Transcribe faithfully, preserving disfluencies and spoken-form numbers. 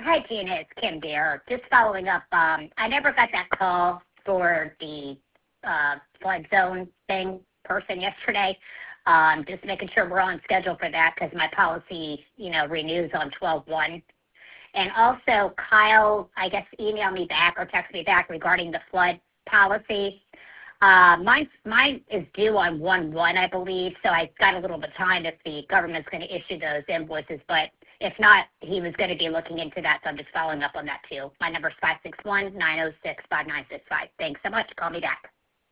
Hi, Gina. It's Kim Bear. Just following up. Um, I never got that call for the uh, flood zone thing person yesterday. Um, just making sure we're on schedule for that because my policy, you know, renews on twelve one. And also, Kyle, I guess, email me back or text me back regarding the flood policy. Uh, mine, mine is due on one one, I believe, so I got a little bit of time if the government's going to issue those invoices, but if not, he was going to be looking into that, so I'm just following up on that too. My number is five six one, nine oh six, five nine six five. Thanks so much. Call me back.